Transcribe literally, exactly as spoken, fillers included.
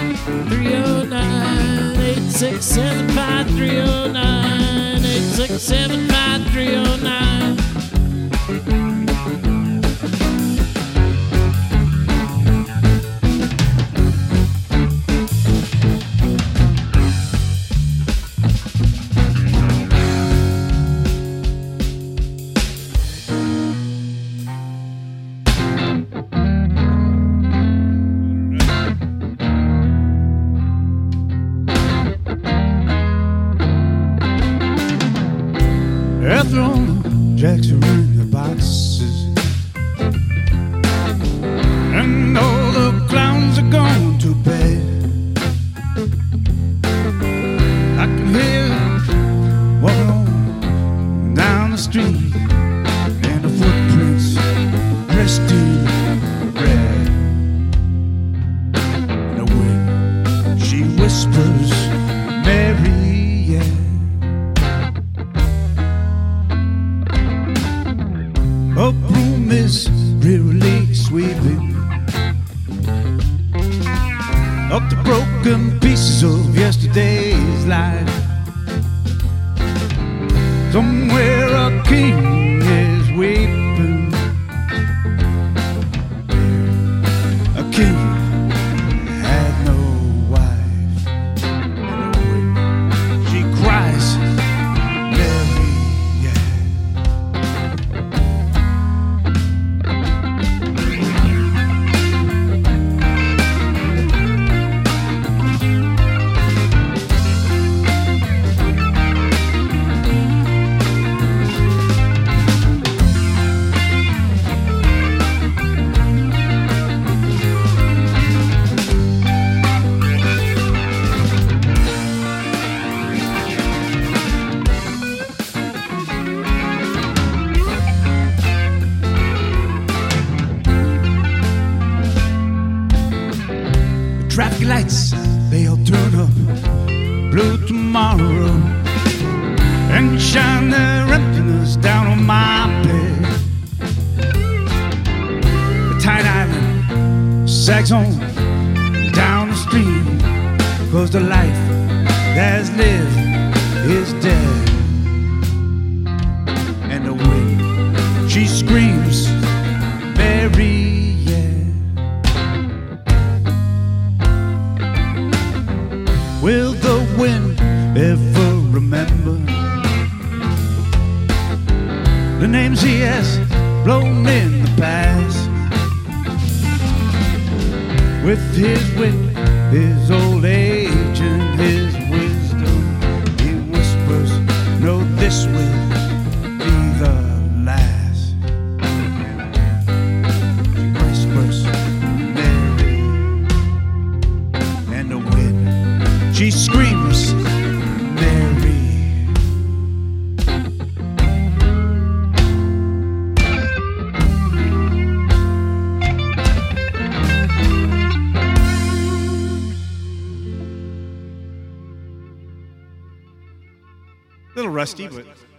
three oh nine, eight six seven five, three oh nine, eight six seven five, three oh nine. They're throwing jacks around the boxes, and all the clowns are gone to bed. I can hear them walking on down the street, and the footprints dressed in red. And the wind, she whispers, Mary, yeah. A broom is drearily sweeping up the broken pieces of yesterday's life. Somewhere a king is weeping, a king had no wife. And the wind, she cries, Mary, yeah. Traffic lights, they'll turn up blue tomorrow and shine their emptiness down on my bed. The Tide Island sags on down the stream, 'cause the life that's lived is dead. And the wind, she screams, Mary, will the wind ever remember the names he has blown in the past? With his wit, his old age, and his wisdom, he whispers, no, this will be the last. He whispers, Mary, and the wind, she screams, Mary. A little rusty, but